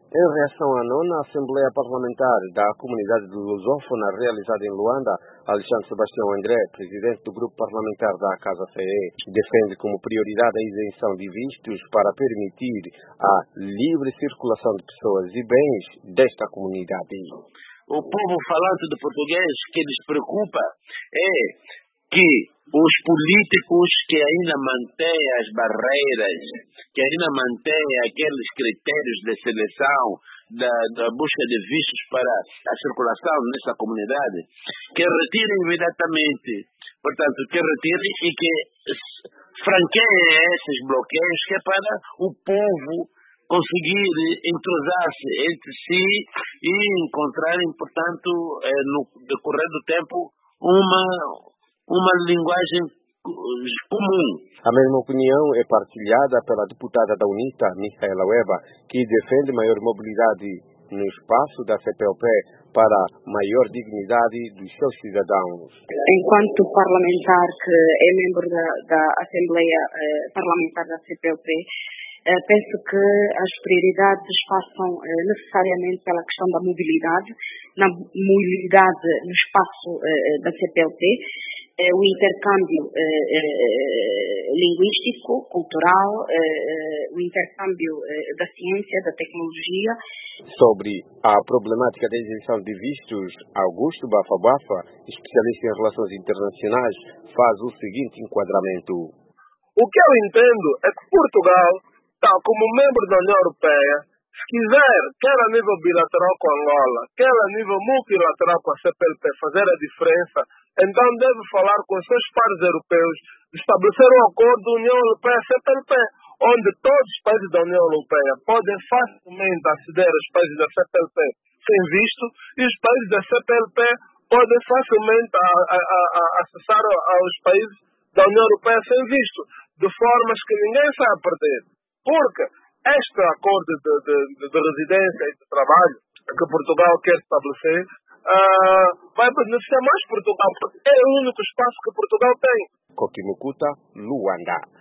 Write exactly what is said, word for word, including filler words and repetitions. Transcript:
Em reação à nona Assembleia Parlamentar da Comunidade Lusófona realizada em Luanda, Alexandre Sebastião André, presidente do grupo parlamentar da Casa C E, defende como prioridade a isenção de vistos para permitir a livre circulação de pessoas e bens desta comunidade. O povo falante de português que lhes preocupa é que os políticos que ainda mantêm as barreiras, que ainda mantêm aqueles critérios de seleção, da, da busca de vistos para a circulação nessa comunidade, que retirem imediatamente, portanto, que retirem e que franqueiem esses bloqueios, que é para o povo conseguir entrosar-se entre si e encontrarem, portanto, no decorrer do tempo, uma uma linguagem comum. A mesma opinião é partilhada pela deputada da UNITA, Micaela Weba, que defende maior mobilidade no espaço da C P L P para maior dignidade dos seus cidadãos. Enquanto parlamentar que é membro da, da Assembleia eh, Parlamentar da C P L P, eh, penso que as prioridades passam eh, necessariamente pela questão da mobilidade, na mobilidade no espaço eh, da C P L P, o intercâmbio eh, eh, linguístico, cultural, eh, o intercâmbio eh, da ciência, da tecnologia. Sobre a problemática da isenção de vistos, Augusto Bafa Bafa, especialista em relações internacionais, faz o seguinte enquadramento. O que eu entendo é que Portugal, tal como membro da União Europeia, se quiser, quer a nível bilateral com Angola, quer a nível multilateral com a C P L P, fazer a diferença, então deve falar com os seus pares europeus, estabelecer um acordo União Europeia-C P L P, onde todos os países da União Europeia podem facilmente aceder aos países da C P L P sem visto, e os países da C P L P podem facilmente a, a, a, acessar aos países da União Europeia sem visto, de formas que ninguém sai a perder. Porque este acordo de, de, de, de residência e de trabalho que Portugal quer estabelecer uh, vai beneficiar mais Portugal, porque é o único espaço que Portugal tem. Kokimukuta, Luanda.